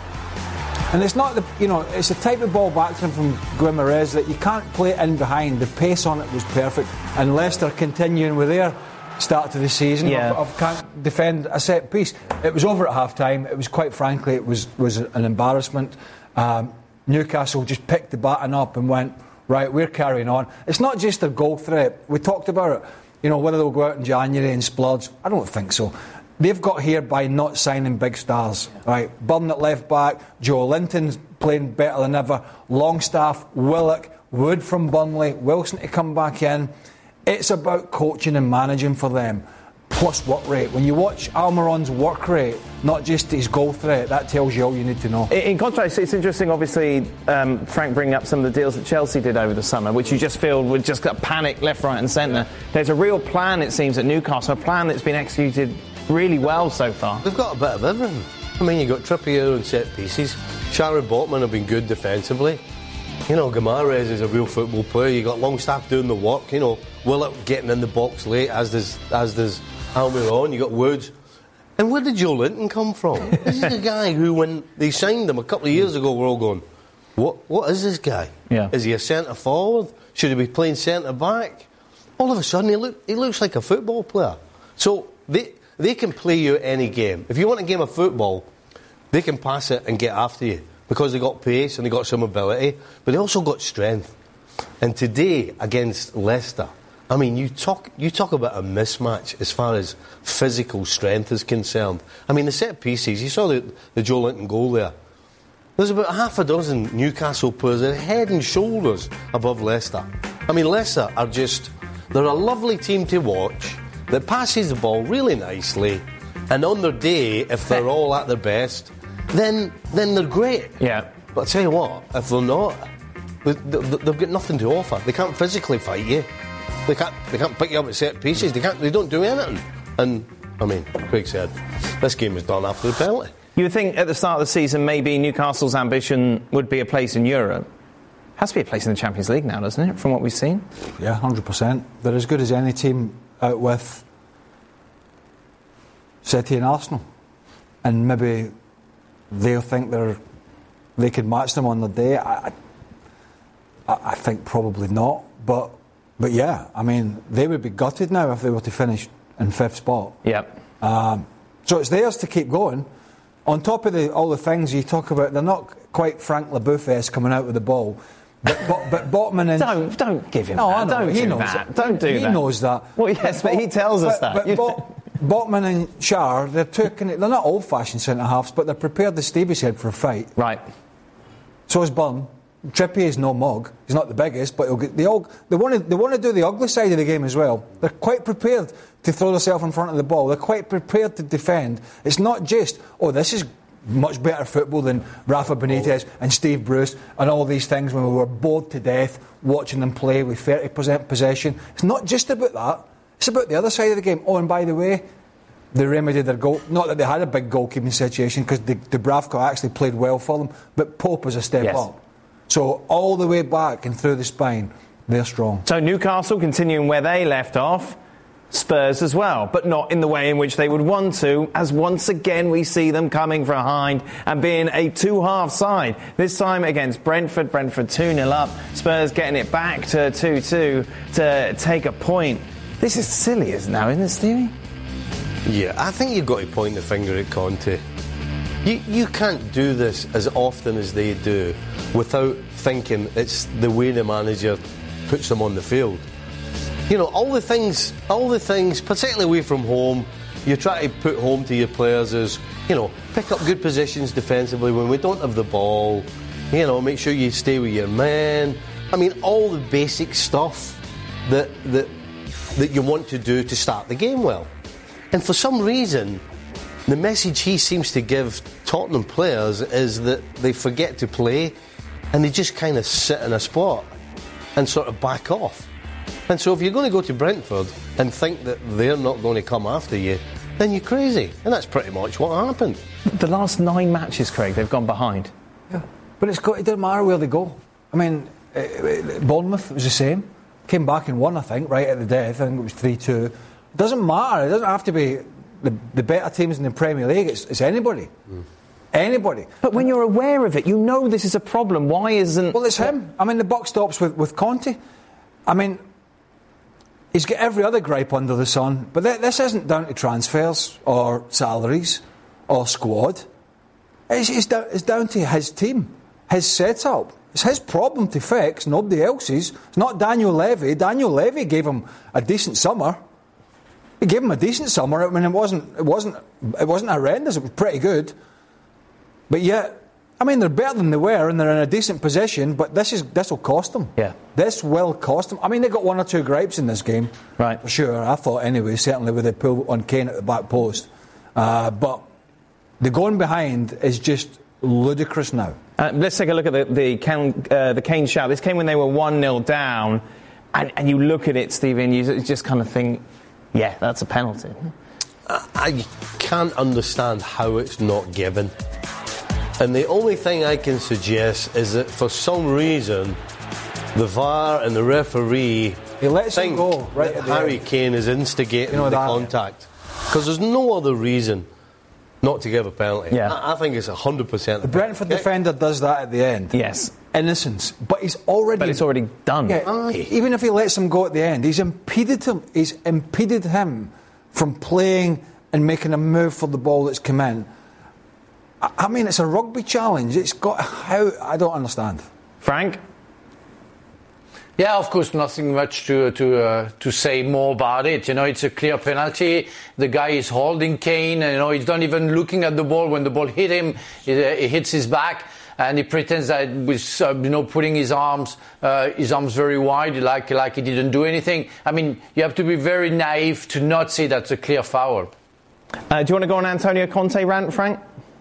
And it's not the, you know, it's the type of ball back to him from Guimarães that you can't play it in behind. The pace on it was perfect. And Leicester continuing with their start to the season yeah. of, of can't defend a set piece. It was over at half time. It was quite frankly, it was, was an embarrassment. Um, Newcastle just picked the baton up and went, right, we're carrying on. It's not just their goal threat. We talked about it. You know, whether they'll go out in January and splurge. I don't think so. They've got here by not signing big stars. Right, Burn at left back, Joe Linton's playing better than ever, Longstaff, Willock, Wood from Burnley, Wilson to come back in. It's about coaching and managing for them. Plus work rate. When you watch Almiron's work rate, not just his goal threat, that tells you all you need to know. In contrast, it's interesting, obviously, um, Frank bringing up some of the deals that Chelsea did over the summer, which you just feel would just got panic left, right and centre. There's a real plan, it seems, at Newcastle, a plan that's been executed really well so far. They've got a bit of everything. I mean, you've got Trippier on set pieces. Sharon Botman have been good defensively. You know, Guimarães is a real football player. You've got Longstaff doing the work. You know, Willock getting in the box late, as does as does Almiron. You got Woods. And where did Joe Linton come from? This is a guy who, when they signed him a couple of years ago, we're all going, what What is this guy? Yeah. Is he a centre forward? Should he be playing centre back? All of a sudden, he look he looks like a football player. So they they can play you any game. If you want a game of football, they can pass it and get after you because they got pace and they got some ability, but they also got strength. And today against Leicester, I mean, you talk you talk about a mismatch as far as physical strength is concerned. I mean, the set pieces, you saw the, the Joe Linton goal there. There's about half a dozen Newcastle players that are head and shoulders above Leicester. I mean, Leicester are just, they're a lovely team to watch that passes the ball really nicely, and on their day, if they're all at their best, then then they're great. Yeah. But I tell you what, if they're not, they, they, they've got nothing to offer. They can't physically fight you. They can't. They can't pick you up at set pieces. They can't. They don't do anything. And I mean, Craig said, this game was done after the penalty. You would think at the start of the season maybe Newcastle's ambition would be a place in Europe. Has to be a place in the Champions League now, doesn't it? From what we've seen. Yeah, one hundred percent. They're as good as any team out with City and Arsenal, and maybe they'll think they're they could match them on the day. I, I, I think probably not, but but yeah, I mean they would be gutted now if they were to finish in fifth spot. Yep. Um, so it's theirs to keep going. On top of the, all the things you talk about, they're not quite Frank Leboeuf-esque coming out with the ball. But, but, but Botman and... Don't, don't give him no, that. I know. Don't he do knows that. that. Don't do he that. He knows that. Well, yes, but, but he tells us but, that. But Bot, Botman and Schär, they're, two, they're not old-fashioned centre-halves, but they're prepared, as Stevie said, for a fight. Right. So is Byrne. Trippier is no mug. He's not the biggest, but he'll get, they all they want to they want to do the ugly side of the game as well. They're quite prepared to throw themselves in front of the ball. They're quite prepared to defend. It's not just, oh, this is much better football than Rafa Benitez and Steve Bruce and all these things when we were bored to death watching them play with thirty percent possession. It's not just about that. It's about the other side of the game. Oh, and by the way, they remedied their goal. Not that they had a big goalkeeping situation, because Dubravka actually played well for them, but Pope was a step yes. up. So all the way back and through the spine, they're strong. So Newcastle continuing where they left off, Spurs as well, but not in the way in which they would want to, as once again we see them coming from behind and being a two-half side. This time against Brentford, Brentford two nil up, Spurs getting it back to two two to take a point. This is silly as now, isn't it, Stevie? Yeah, I think you've got to point the finger at Conte. You, you can't do this as often as they do without thinking it's the way the manager puts them on the field. You know, all the things, all the things, particularly away from home, you try to put home to your players as, you know, pick up good positions defensively when we don't have the ball. You know, make sure you stay with your men. I mean, all the basic stuff that that that you want to do to start the game well. And for some reason, the message he seems to give Tottenham players is that they forget to play and they just kind of sit in a spot and sort of back off. And so if you're going to go to Brentford and think that they're not going to come after you, then you're crazy. And that's pretty much what happened. The last nine matches, Craig, they've gone behind. Yeah, but it's got, it doesn't matter where they go. I mean, uh, Bournemouth was the same. Came back and won, I think, right at the death. I think it was three two. It doesn't matter. It doesn't have to be the, the better teams in the Premier League. It's, it's anybody. Mm. Anybody. But when you're aware of it, you know this is a problem. Why isn't... Well, it's him. I mean, the buck stops with, with Conte. I mean, he's got every other gripe under the sun. But th- this isn't down to transfers or salaries or squad. It's, it's, down, it's down to his team, his setup. It's his problem to fix, nobody else's. It's not Daniel Levy. Daniel Levy gave him a decent summer. He gave him a decent summer. I mean, it wasn't, it wasn't, it wasn't horrendous. It was pretty good. But yet, I mean, they're better than they were, and they're in a decent position. But this is this will cost them. Yeah, this will cost them. I mean, they got one or two gripes in this game, right? For sure. I thought anyway. Certainly with the pull on Kane at the back post, uh, but the going behind is just ludicrous now. Uh, let's take a look at the the Kane, uh, the Kane shout. This came when they were one nil down, and, and you look at it, Stephen, you just kind of think, yeah, that's a penalty. I, I can't understand how it's not given. And the only thing I can suggest is that for some reason, the V A R and the referee he lets think him go right that Harry end. Kane is instigating you know the that, contact. Because there's no other reason not to give a penalty. Yeah. I, I think it's one hundred percent. The Brentford kick. Defender does that at the end. Yes. Innocence. But he's already... But it's already done. Yeah, Aye. Even if he lets him go at the end, he's impeded him, he's impeded him from playing and making a move for the ball that's come in. I, I mean, it's a rugby challenge. It's got... How... I don't understand. Frank? Yeah, of course, nothing much to to uh, to say more about it. You know, it's a clear penalty. The guy is holding Kane, and you know, he's not even looking at the ball. When the ball hit him, it, uh, it hits his back, and he pretends that with uh, you know putting his arms uh, his arms very wide, like like he didn't do anything. I mean, you have to be very naive to not see that's a clear foul. Uh, do you want to go on Antonio Conte rant, Frank?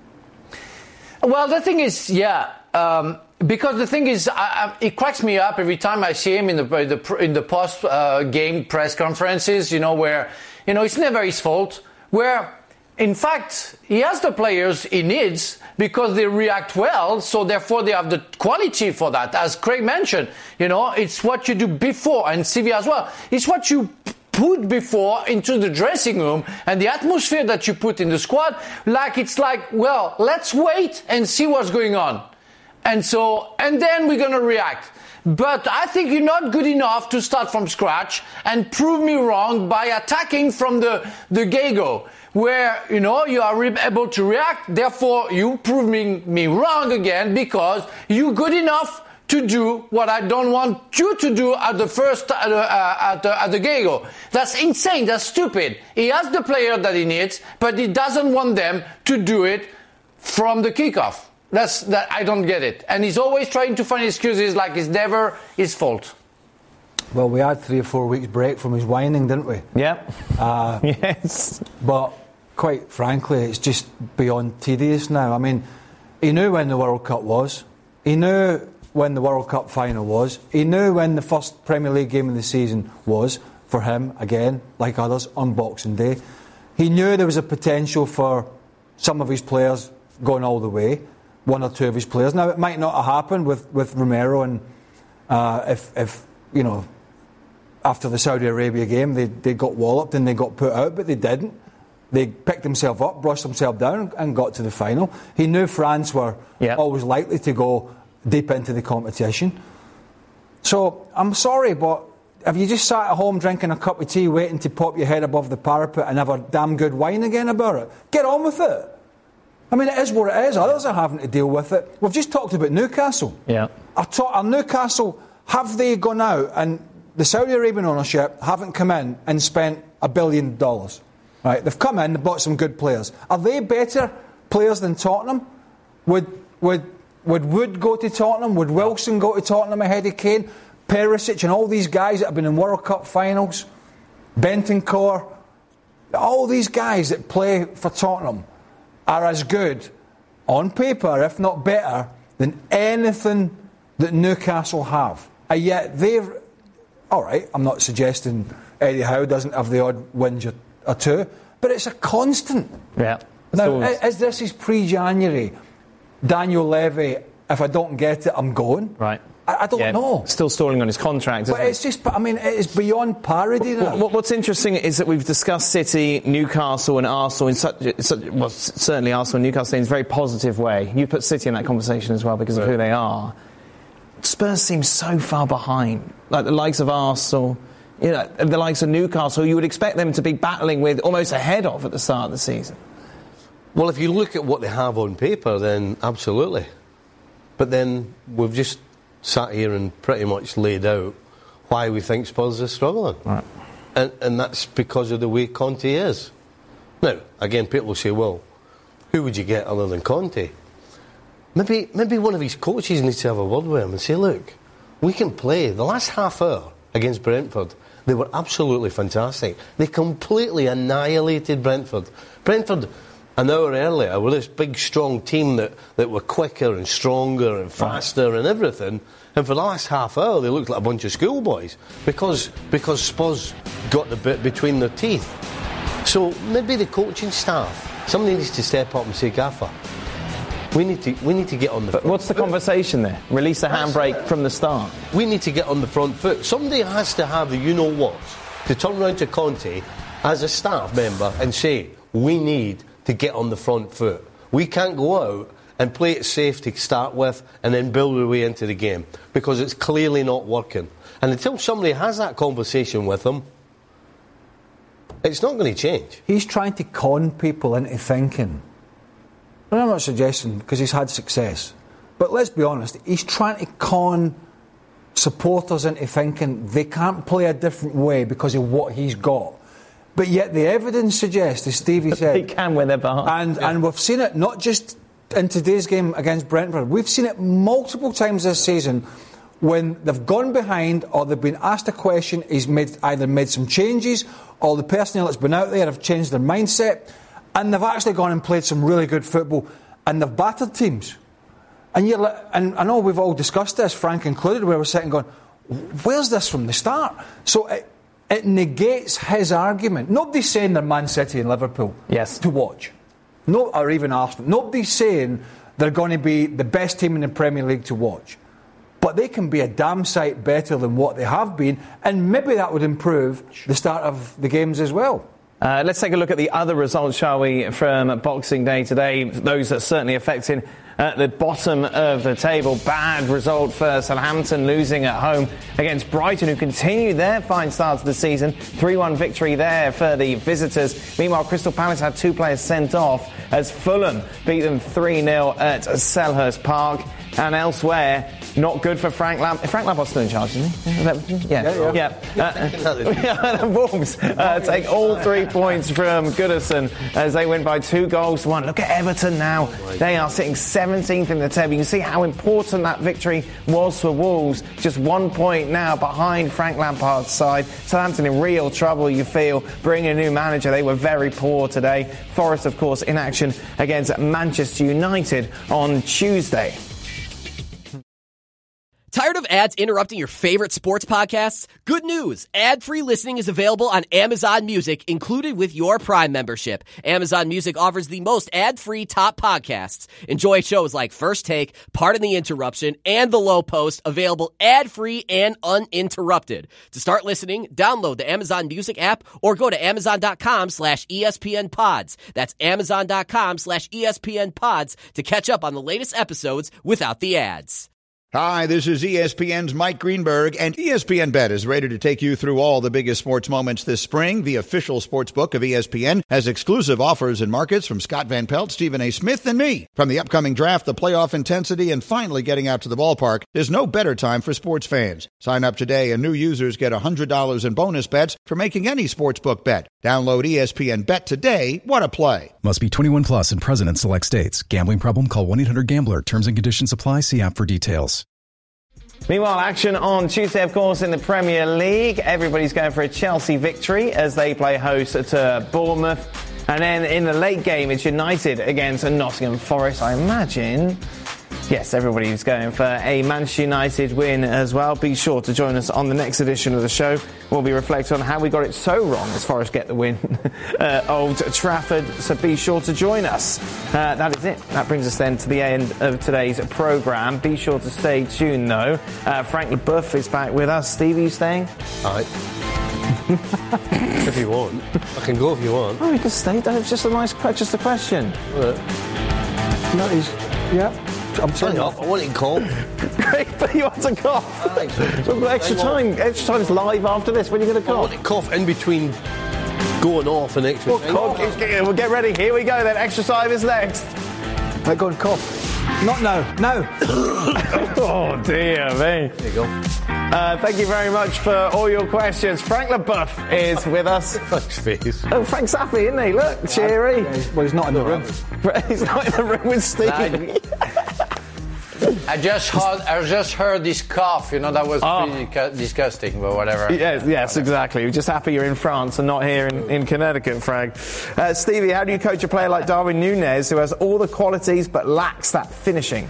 Well, the thing is, yeah. Um, Because the thing is, I, I, it cracks me up every time I see him in the, the in the post-game uh, press conferences. You know, where you know it's never his fault. Where, in fact, he has the players he needs because they react well. So therefore, they have the quality for that. As Craig mentioned, you know, it's what you do before, and Stevie as well. It's what you put before into the dressing room and the atmosphere that you put in the squad. Like it's like, well, let's wait and see what's going on. And so, and then we're going to react. But I think you're not good enough to start from scratch and prove me wrong by attacking from the, the get-go, where, you know, you are re- able to react. Therefore, you prove me, me wrong again because you're good enough to do what I don't want you to do at the first uh, uh, at, the, at the get-go. That's insane. That's stupid. He has the player that he needs, but he doesn't want them to do it from the kickoff. That's that I don't get it. And he's always trying to find excuses like it's never his fault. Well, we had three or four weeks break from his whining, didn't we? Yeah. Uh, yes. But quite frankly, it's just beyond tedious now. I mean, he knew when the World Cup was. He knew when the World Cup final was. He knew when the first Premier League game of the season was for him, again, like others, on Boxing Day. He knew there was a potential for some of his players going all the way, one or two of his players. Now, it might not have happened with, with Romero, and uh, if, if, you know, after the Saudi Arabia game, they, they got walloped and they got put out, but they didn't. They picked themselves up, brushed themselves down and got to the final. He knew France were yep. always likely to go deep into the competition. So, I'm sorry, but have you just sat at home drinking a cup of tea waiting to pop your head above the parapet and have a damn good wine again about it? Get on with it. I mean, it is what it is. Others are having to deal with it. We've just talked about Newcastle. Yeah. Are, ta- are Newcastle, have they gone out and the Saudi Arabian ownership haven't come in and spent a billion dollars? Right? They've come in, they've bought some good players. Are they better players than Tottenham? Would would would Wood go to Tottenham? Would Wilson go to Tottenham ahead of Kane? Perisic and all these guys that have been in World Cup finals, Bentancur, all these guys that play for Tottenham are as good on paper, if not better, than anything that Newcastle have. And yet they've... All right, I'm not suggesting Eddie Howe doesn't have the odd whinge or two, but it's a constant. Yeah. Now, is this his pre-January Daniel Levy, if I don't get it, I'm going? Right. I, I don't yeah. know. Still stalling on his contract, isn't But it's just, I mean, it's beyond parody now. What, what's interesting is that we've discussed City, Newcastle and Arsenal in such, such well, certainly Arsenal and Newcastle in a very positive way. You put City in that conversation as well because right. of who they are. Spurs seem so far behind. Like the likes of Arsenal, you know, the likes of Newcastle, you would expect them to be battling with, almost ahead of at the start of the season. Well, if you look at what they have on paper, then absolutely. But then we've just sat here and pretty much laid out why we think Spurs are struggling. Right. And, and that's because of the way Conte is. Now, again, people will say, well, who would you get other than Conte? Maybe, maybe one of his coaches needs to have a word with him and say, look, we can play. The last half hour against Brentford, they were absolutely fantastic. They completely annihilated Brentford. Brentford, an hour earlier, were this big, strong team that, that were quicker and stronger and faster right. and everything. And for the last half hour, they looked like a bunch of schoolboys because, because Spurs got the bit between their teeth. So maybe the coaching staff, somebody needs to step up and say, Gaffer, We need to we need to get on the but front what's the foot. Conversation there? Release the handbrake from the start. We need to get on the front foot. Somebody has to have the you-know-what to turn around to Conte as a staff member and say, we need to get on the front foot. We can't go out and play it safe to start with and then build our way into the game because it's clearly not working. And until somebody has that conversation with them, it's not going to change. He's trying to con people into thinking... I'm not suggesting because he's had success, but let's be honest, he's trying to con supporters into thinking they can't play a different way because of what he's got. But yet the evidence suggests, as Stevie said, they can win their behalf. And, yeah. and we've seen it not just in today's game against Brentford, we've seen it multiple times this season when they've gone behind or they've been asked a question, he's made either made some changes or the personnel that's been out there have changed their mindset. And they've actually gone and played some really good football, and they've battered teams. And you're like, and I know we've all discussed this, Frank included, where we're sitting going, where's this from the start? So it, it negates his argument. Nobody's saying they're Man City and Liverpool yes. to watch, no, or even Arsenal. Nobody's saying they're going to be the best team in the Premier League to watch. But they can be a damn sight better than what they have been, and maybe that would improve the start of the games as well. Uh, let's take a look at the other results, shall we, from Boxing Day today. Those that are certainly affecting at the bottom of the table. Bad result for Southampton, losing at home against Brighton, who continue their fine start to the season. three one victory there for the visitors. Meanwhile, Crystal Palace had two players sent off as Fulham beat them three nil at Selhurst Park. And elsewhere, Not good for Frank Lampard. Frank Lampard's still in charge, isn't he? Yeah, yeah. yeah. yeah. Uh, the Wolves uh, take all three points from Goodison as they win by two goals to one. Look at Everton now. They are sitting seventeenth in the table. You can see how important that victory was for Wolves. Just one point now behind Frank Lampard's side. Southampton in real trouble, you feel, bringing a new manager. They were very poor today. Forest, of course, in action against Manchester United on Tuesday. Tired of ads interrupting your favorite sports podcasts? Good news! Ad-free listening is available on Amazon Music, included with your Prime membership. Amazon Music offers the most ad-free top podcasts. Enjoy shows like First Take, Pardon the Interruption, and The Low Post, available ad-free and uninterrupted. To start listening, download the Amazon Music app or go to amazon.com slash ESPN pods. That's amazon.com slash ESPN pods to catch up on the latest episodes without the ads. Hi, this is E S P N's Mike Greenberg, and E S P N Bet is ready to take you through all the biggest sports moments this spring. The official sports book of E S P N has exclusive offers and markets from Scott Van Pelt, Stephen A. Smith, and me. From the upcoming draft, the playoff intensity, and finally getting out to the ballpark, there's no better time for sports fans. Sign up today, and new users get one hundred dollars in bonus bets for making any sportsbook bet. Download E S P N Bet today. What a play. Must be twenty-one plus and present in select states. Gambling problem? Call one eight hundred gambler. Terms and conditions apply. See app for details. Meanwhile, action on Tuesday, of course, in the Premier League. Everybody's going for a Chelsea victory as they play host to Bournemouth. And then in the late game, it's United against Nottingham Forest. I imagine, yes, everybody's going for a Manchester United win as well. Be sure to join us on the next edition of the show. We'll be reflecting on how we got it so wrong as Forest get the win at Old Trafford. So be sure to join us. Uh, that is it. That brings us then to the end of today's programme. Be sure to stay tuned, though. Uh, Frank LeBoeuf is back with us. Steve, are you staying? All right. If you want. I can go if you want. Oh, you can stay. It's just a nice question. Just a question. Right. No, he's... Yeah. I'm turning off. I want it cold. Great, but you want to cough. Thanks. So we've got extra time. Extra time's live after this. When are you going to cough? I want it cough in between going off and extra time. Well, we'll get ready. Here we go then. Extra time is next. I go and cough. Not no. No. Oh, dear me. There you go. Uh, thank you very much for all your questions. Frank LeBoeuf is with us. Frank's face. Oh, Frank's happy, isn't he? Look, cheery. Yeah, well, he's not in the room. He's not in the room with Steve. I just heard, I just heard this cough, you know, that was oh. pretty ca- disgusting, but whatever. Yes, yes, exactly. We're just happy you're in France and not here in, in Connecticut, Frank. Uh, Stevie, how do you coach a player like Darwin Núñez, who has all the qualities but lacks that finishing?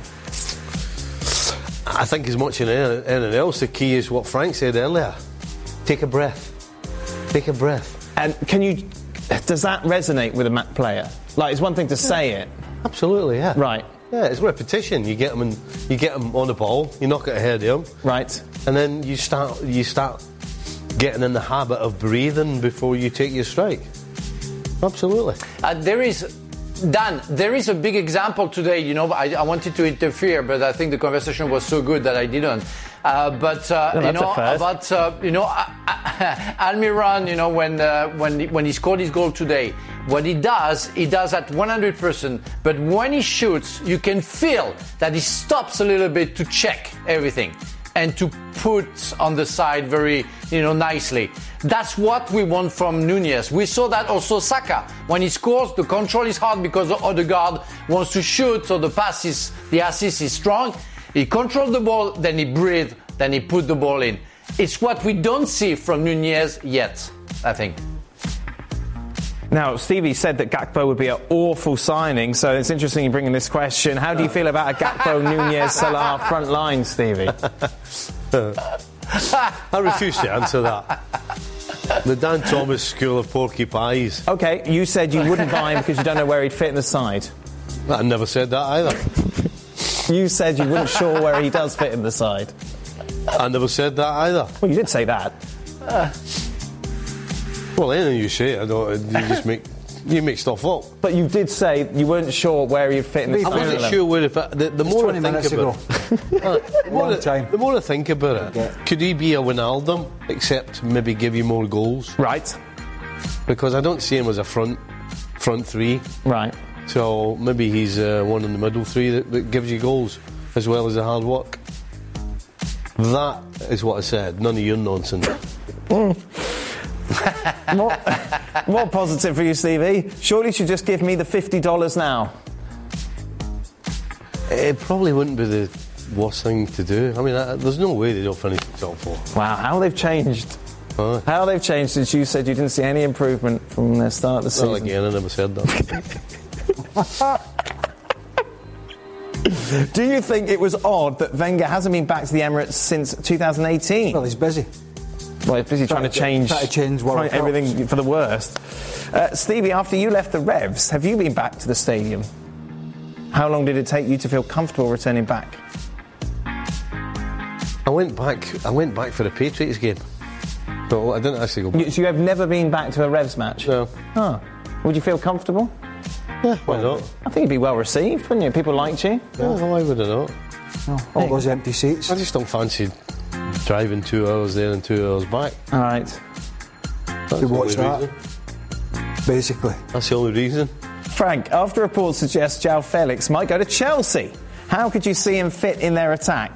I think as much as anything else, the key is what Frank said earlier. Take a breath. Take a breath. And can you... Does that resonate with a player? Like, it's one thing to say it. Absolutely, yeah. Right. Yeah, it's repetition. You get them, in, you get them on the ball. You knock it ahead of them, right? And then you start, you start getting in the habit of breathing before you take your strike. Absolutely. Uh, there is, Dan. There is a big example today. You know, I, I wanted to interfere, but I think the conversation was so good that I didn't. Uh, but uh, no, you know about uh, you know uh, uh, Almiron, you know when uh, when he, when he scored his goal today, what he does, he does at one hundred percent. But when he shoots, you can feel that he stops a little bit to check everything and to put on the side very you know nicely. That's what we want from Núñez. We saw that also Saka when he scores, the control is hard because Odegaard wants to shoot, so the pass is the assist is strong. He controlled the ball, then he breathed, then he put the ball in. It's what we don't see from Núñez yet, I think. Now, Stevie said that Gakpo would be an awful signing, so it's interesting you bringing this question. How do you feel about a Gakpo, Núñez, Salah front line, Stevie? I refuse to answer that. The Dan Thomas School of Porky Pies. OK, you said you wouldn't buy him because you don't know where he'd fit in the side. I never said that either. You said you weren't sure where he does fit in the side. I never said that either. Well, you did say that. Uh, well, anything you say, I don't. You just make you make stuff up. But you did say you weren't sure where he'd fit in the side. I wasn't sure where. If I, the, the more I think about it, uh, the, more I, the more I think about it, yeah. Could he be a Wijnaldum, except maybe give you more goals? Right. Because I don't see him as a front front three. Right. So maybe he's uh, one in the middle three that, that gives you goals as well as the hard work. That is what I said. None of your nonsense. Mm. more, more positive for you, Stevie. Surely you should just give me the fifty dollars now. It probably wouldn't be the worst thing to do. I mean, I, there's no way they don't finish the top four. Wow, how they've changed. Huh? How they've changed since you said you didn't see any improvement from the start of the season. Well, again, I never said that. Do you think it was odd that Wenger hasn't been back to the Emirates since two thousand eighteen? Well, he's busy. Well, he's busy trying, trying to change, trying to change trying everything for the worst. Uh, Stevie, after you left the Revs, have you been back to the stadium? How long did it take you to feel comfortable returning back? I went back. I went back for the Patriots game. No, I didn't actually go back. You, so you have never been back to a Revs match? No. Oh. Would you feel comfortable? Yeah, why not? I think you'd be well received, wouldn't you? People liked you. Yeah, why would I not? Oh, all those empty seats. I just don't fancy driving two hours there and two hours back. All right. You watch that? Reason. Basically. That's the only reason. Frank, after reports suggest João Felix might go to Chelsea, how could you see him fit in their attack?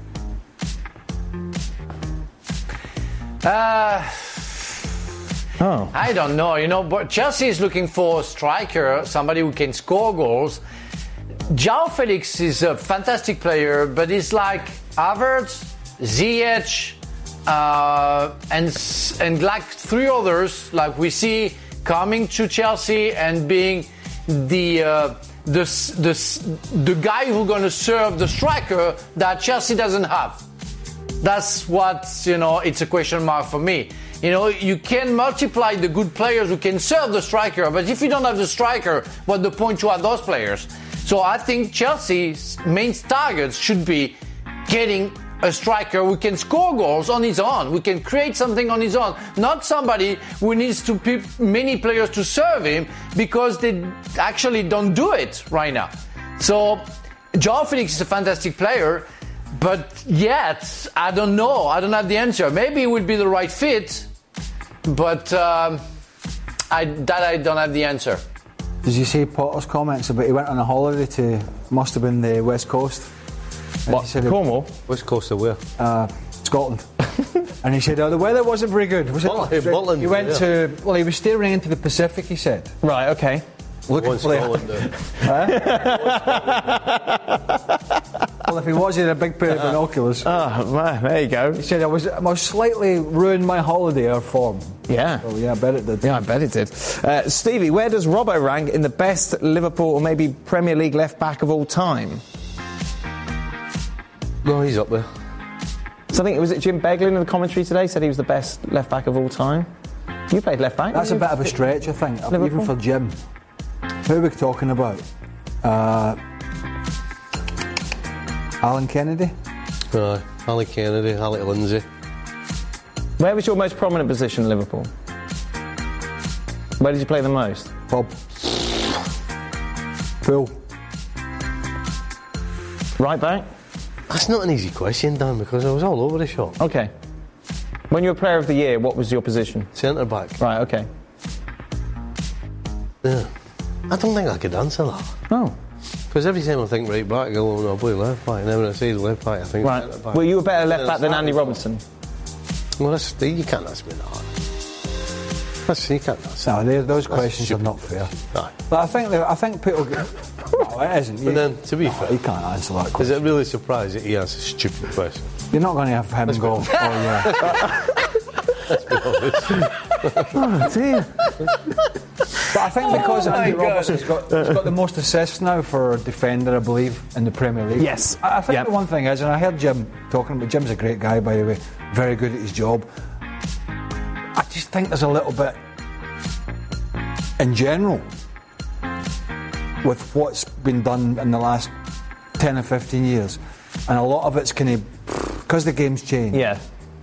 Uh, oh. I don't know, you know, but Chelsea is looking for a striker, somebody who can score goals. João Felix is a fantastic player, but he's like Havertz, Ziyech, uh, and, and like three others, like we see coming to Chelsea and being the uh, the, the, the guy who's going to serve the striker that Chelsea doesn't have. That's what, you know, it's a question mark for me. You know, you can multiply the good players who can serve the striker, but if you don't have the striker, what's the point to have those players? So I think Chelsea's main targets should be getting a striker who can score goals on his own, who can create something on his own, not somebody who needs to pick many players to serve him because they actually don't do it right now. So João Felix is a fantastic player, but yet I don't know. I don't have the answer. Maybe it would be the right fit, but um, I, that I don't have the answer. Did you see Potter's comments about he went on a holiday to, must have been the West Coast? And what, Cornwall? West Coast of where? Uh, Scotland. And he said, oh, the weather wasn't very good. Was it? Hey, Butland, he went yeah. to, well, he was staring into the Pacific, he said. Right, okay. Looking for the... Well, if he was, he had a big pair of binoculars. Oh, man, there you go. He said, I was, I was slightly ruined my holiday or form. Yeah. Oh, yeah, I bet it did. Yeah, I bet it did. Uh, Stevie, where does Robbo rank in the best Liverpool or maybe Premier League left-back of all time? No, he's up there. So I think, was it Jim Beglin in the commentary today said he was the best left-back of all time? You played left-back. That's a bit of a stretch, I think, Liverpool? Even for Jim. Who are we talking about? Uh, Alan Kennedy? Uh, Ali Kennedy, Alec Lindsay. Where was your most prominent position in Liverpool? Where did you play the most? Bob. Phil. Right back? That's not an easy question, Dan, because I was all over the shop. Okay. When you were Player of the Year, what was your position? Centre back. Right, okay. Yeah. I don't think I could answer that. No. Because every time I think right back, I go, oh, no, I play left back. And then when I say left back, I think right. centre back. Well, you were better left back than Andy Robertson. Well, that's, you can't ask me that. That's, you can't ask me. No, those questions are not fair. No. But I think I think people get... No, it isn't. But you, then, to be no, fair... You can't answer that question. Is it really surprised that he answers stupid questions? You're not going to have him Let's go, oh, yeah. Let's be honest. Oh, dear. But I think because oh Andy Robertson's got, he's got the most assists now for a defender, I believe, in the Premier League. Yes. I, I think yep. the one thing is, and I heard Jim talking about, Jim's a great guy, by the way, very good at his job. I just think there's a little bit, in general, with what's been done in the last ten or fifteen years, and a lot of it's kind of, because the game's changed. Yeah.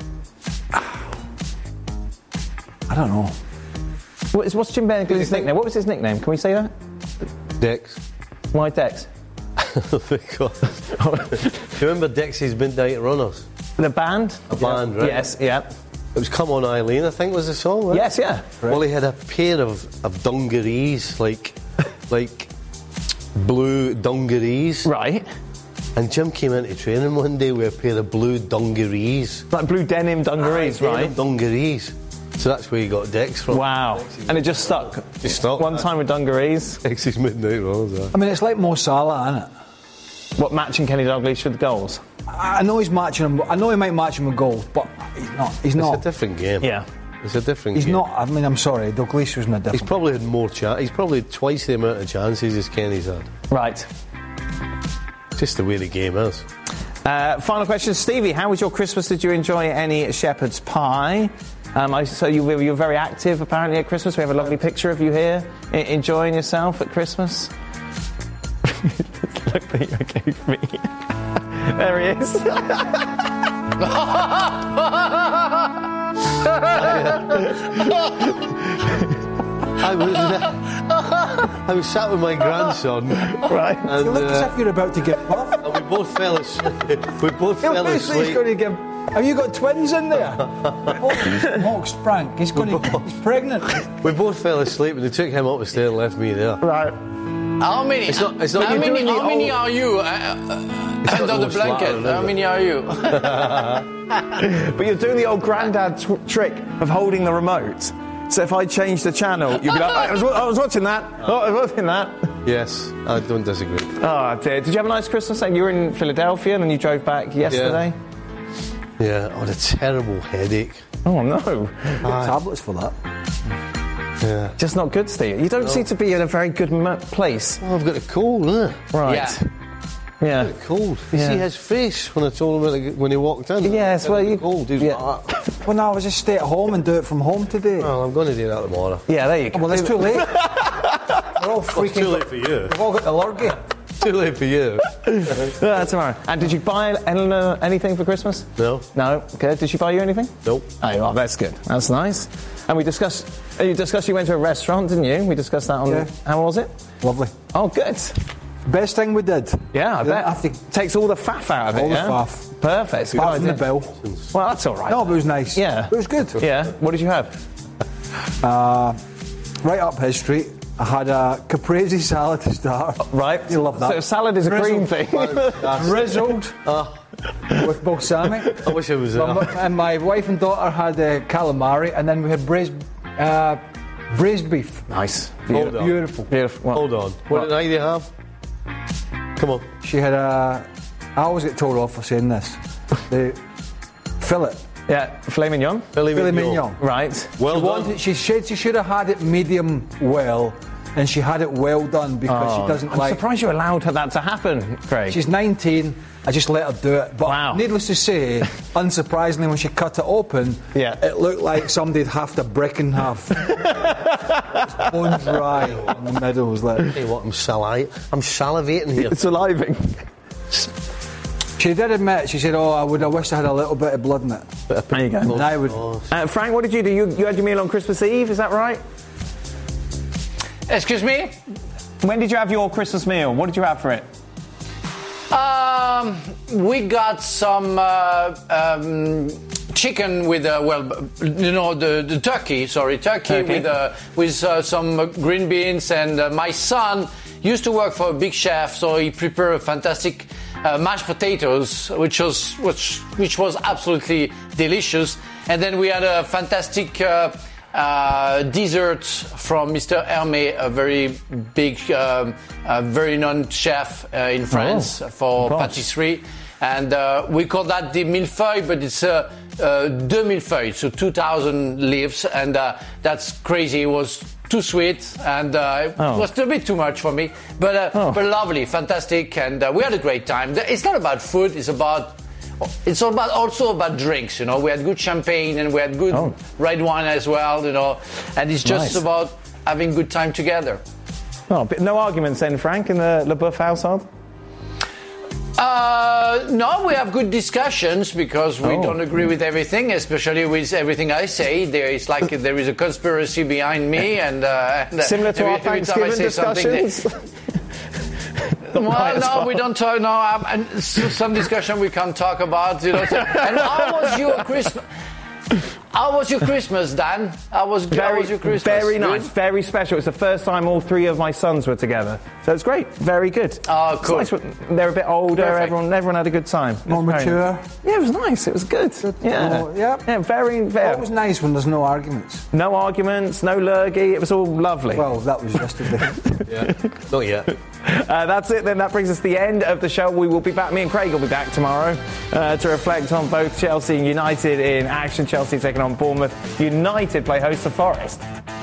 I don't know. What's, what's Jim Begley's nickname? What was his nickname? Can we say that? Dex. Why Dex? Because you remember Dexy's Midnight Runners? The band? A band, right? Yes, yeah. It was Come On Eileen, I think was the song, right? Yes, yeah. Right. Well, he had a pair of, of dungarees, like like blue dungarees. Right. And Jim came into training one day with a pair of blue dungarees. Like blue denim dungarees, ah, right? Denim dungarees. So that's where he got Dex from. Wow. And it just stuck? Just stuck. One time with dungarees? Dex's midnight runners. I mean, it's like Mo Salah, isn't it? What, matching Kenny Dalglish with goals? I know he's matching him. I know he might match him with goals, but he's not. He's it's not. It's a different game. Yeah. It's a different he's game. He's not. I mean, I'm sorry. Dalglish was not different. He's probably had more chance. He's probably had twice the amount of chances as Kenny's had. Right. Just the way the game is. Uh, final question, Stevie. How was your Christmas? Did you enjoy any shepherd's pie? Um, I, so you were, you were very active apparently at Christmas. We have a lovely picture of you here, I- enjoying yourself at Christmas. Look that you gave me. There he is. I was, uh, I was sat with my grandson, right? And, you look uh, as if you're about to get buff. And we both fell asleep. We both fell asleep. Going to get, have you got twins in there? Oh, Mox Frank, he's going to. He's pregnant. We both fell asleep, and they took him up the stairs and left me there. Right. How many? It's not, it's not how many, how many old... are you? Uh, uh, under the blanket. How many are you? But you're doing the old granddad t- trick of holding the remote. So if I change the channel, you'd be like, I was, I was watching that. Oh, I was watching that. Yes, I don't disagree. Oh, dear. Did you have a nice Christmas? You were in Philadelphia and then you drove back yesterday? Yeah, yeah. I had a terrible headache. Oh, no. Aye. Tablets for that. Yeah. Just not good, Steve. You don't no. seem to be in a very good m- place. Well, I've got a cold, isn't it? Right. Yeah. Yeah. I've got a cold. You yeah. see his face when I told him about when he walked in? Yes, well, you... Cold. He was yeah. like that. Well, no, I was just stay at home and do it from home today. Well, I'm going to do that tomorrow. Yeah, there you go. Well, it's too late. We're all freaking... Well, it's too late for you. We've all got the lurgy. Too late for you. uh, tomorrow. And did you buy Eleanor anything for Christmas? No. No? Okay. Did she buy you anything? Nope. Oh, well, that's good. That's nice. And we discussed... You discussed you went to a restaurant, didn't you? We discussed that on... Yeah. How was it? Lovely. Oh, good. Best thing we did. Yeah, I bet. After takes all the faff out of all it, the yeah? faff. Perfect. Apart from the bill. Well, that's all right. No, but it was nice. Yeah. It was good. Yeah. What did you have? Uh, right up his street. I had a caprese salad to start. Right. You love that. So salad is a green thing. Rizzled. Uh, with balsamic. I wish it was there. And my wife and daughter had uh, calamari, and then we had braised, uh, braised beef. Nice. Beautiful. Beautiful. Beautiful. Hold on. What, what did I have? Come on. She had a... I always get told off for saying this. The fillet. Yeah, filet mignon. Filet, filet mignon. mignon. Right. Well she done. Wanted, she said she should have had it medium well, and she had it well done because oh, she doesn't I'm like... I'm surprised you allowed her that to happen, Craig. She's nineteen. I just let her do it. But wow. Needless to say, unsurprisingly, when she cut it open, yeah. it looked like somebody'd halved a brick in half. It's bone dry in the middle. Was like... Hey, what? I'm salivating. I'm salivating here. It's saliving. She did admit, she said, oh, I would have wished I had a little bit of blood in it. There you go. And I would... Uh, Frank, what did you do? You, you had your meal on Christmas Eve, is that right? Excuse me? When did you have your Christmas meal? What did you have for it? Um, we got some uh, um, chicken with, uh, well, you know, the, the turkey, sorry, turkey, turkey. with, uh, with uh, some green beans. And uh, my son used to work for a big chef, so he prepared a fantastic uh, mashed potatoes, which was, which, which was absolutely delicious. And then we had a fantastic uh, uh, dessert from Mister Hermé, a very big, um, uh, very known chef uh, in France oh, for patisserie. And uh, we call that the millefeuille, but it's uh, uh, deux millefeuilles, so two thousand leaves, and uh, that's crazy. It was too sweet, and uh, oh. it was a bit too much for me, but uh, oh. but lovely, fantastic, and uh, we had a great time. It's not about food; it's about it's all about also about drinks. You know, we had good champagne and we had good oh. red wine as well. You know, and it's just nice. about having good time together. Oh, but no arguments then, Frank, in the LeBoeuf household? Uh, no, we have good discussions because we oh. don't agree with everything, especially with everything I say. There is like there is a conspiracy behind me, and, uh, and similar to every, our Thanksgiving discussions. Well, no, we don't talk. No, um, and some discussion we can't talk about. You know. So, and how was your Christmas? How was your Christmas, Dan? How was, very, how was your Christmas? Very Good? nice, very special. It's the first time all three of my sons were together. So it's great, very good. Oh, cool. Nice. They're a bit older, Perfect. everyone everyone had a good time. More mature. Nice. Yeah, it was nice, it was good. good. Yeah. Oh, yeah. yeah, very, very. Always nice when there's no arguments. No arguments, no lurgy, it was all lovely. Well, that was yesterday. Yeah, not yet. Uh, that's it then, that brings us to the end of the show. We will be back, me and Craig will be back tomorrow uh, to reflect on both Chelsea and United in action. Chelsea taking on Bournemouth. United play host to Forest.